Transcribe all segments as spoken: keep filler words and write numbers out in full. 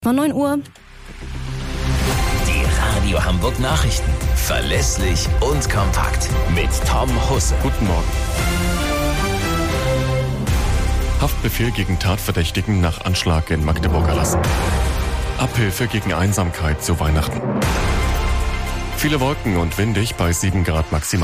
War neun Uhr. Die Radio Hamburg Nachrichten. Verlässlich und kompakt. Mit Tom Husse. Guten Morgen. Haftbefehl gegen Tatverdächtigen nach Anschlag in Magdeburg erlassen. Abhilfe gegen Einsamkeit zu Weihnachten. Viele Wolken und windig bei sieben Grad maximal.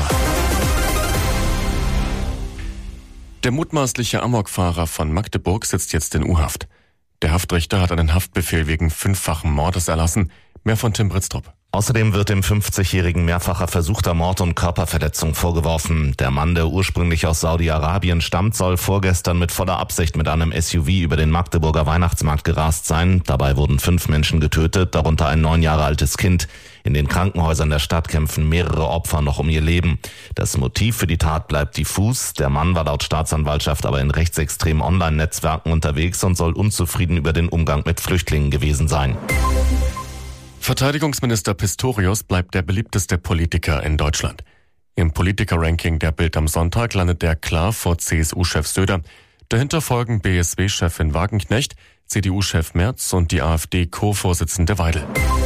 Der mutmaßliche Amokfahrer von Magdeburg sitzt jetzt in U-Haft. Der Haftrichter hat einen Haftbefehl wegen fünffachen Mordes erlassen. Mehr von Tim Britztrup. Außerdem wird dem fünfzigjährigen mehrfacher versuchter Mord und Körperverletzung vorgeworfen. Der Mann, der ursprünglich aus Saudi-Arabien stammt, soll vorgestern mit voller Absicht mit einem S U V über den Magdeburger Weihnachtsmarkt gerast sein. Dabei wurden fünf Menschen getötet, darunter ein neun Jahre altes Kind. In den Krankenhäusern der Stadt kämpfen mehrere Opfer noch um ihr Leben. Das Motiv für die Tat bleibt diffus. Der Mann war laut Staatsanwaltschaft aber in rechtsextremen Online-Netzwerken unterwegs und soll unzufrieden über den Umgang mit Flüchtlingen gewesen sein. Verteidigungsminister Pistorius bleibt der beliebteste Politiker in Deutschland. Im Politiker-Ranking der Bild am Sonntag landet er klar vor C S U-Chef Söder. Dahinter folgen B S W-Chefin Wagenknecht, C D U-Chef Merz und die AfD-Co-Vorsitzende Weidel.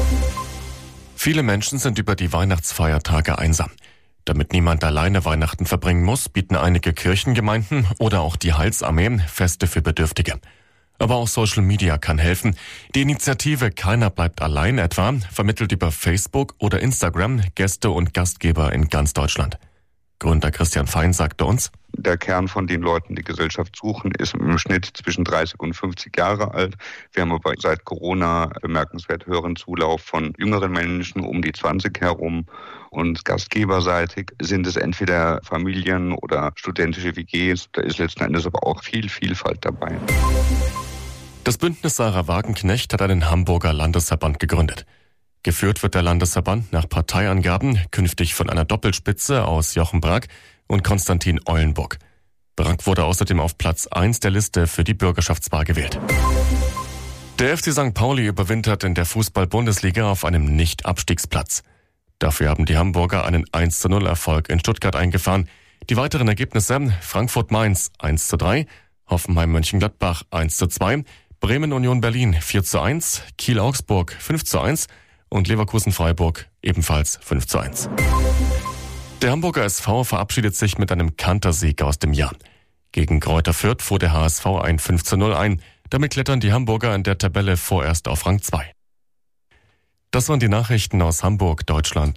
Viele Menschen sind über die Weihnachtsfeiertage einsam. Damit niemand alleine Weihnachten verbringen muss, bieten einige Kirchengemeinden oder auch die Heilsarmee Feste für Bedürftige. Aber auch Social Media kann helfen. Die Initiative Keiner bleibt allein etwa vermittelt über Facebook oder Instagram Gäste und Gastgeber in ganz Deutschland. Gründer Christian Fein sagte uns: Der Kern von den Leuten, die Gesellschaft suchen, ist im Schnitt zwischen dreißig und fünfzig Jahre alt. Wir haben aber seit Corona bemerkenswert höheren Zulauf von jüngeren Menschen um die zwanzig herum. Und gastgeberseitig sind es entweder Familien oder studentische W Gs. Da ist letzten Endes aber auch viel Vielfalt dabei. Das Bündnis Sarah Wagenknecht hat einen Hamburger Landesverband gegründet. Geführt wird der Landesverband nach Parteiangaben künftig von einer Doppelspitze aus Jochen Brack und Konstantin Eulenburg. Brack wurde außerdem auf Platz eins der Liste für die Bürgerschaftswahl gewählt. Der F C Sankt Pauli überwintert in der Fußball-Bundesliga auf einem Nicht-Abstiegsplatz. Dafür haben die Hamburger einen eins zu null Erfolg in Stuttgart eingefahren. Die weiteren Ergebnisse: Frankfurt-Mainz eins zu drei, Hoffenheim-Mönchengladbach eins zu zwei, Bremen-Union Berlin vier zu eins, Kiel-Augsburg fünf zu eins und Leverkusen-Freiburg ebenfalls fünf zu eins. Der Hamburger S V verabschiedet sich mit einem Kantersieg aus dem Jahr. Gegen Greuther Fürth fuhr der H S V ein fünf zu null ein. Damit klettern die Hamburger in der Tabelle vorerst auf Rang zwei. Das waren die Nachrichten aus Hamburg, Deutschland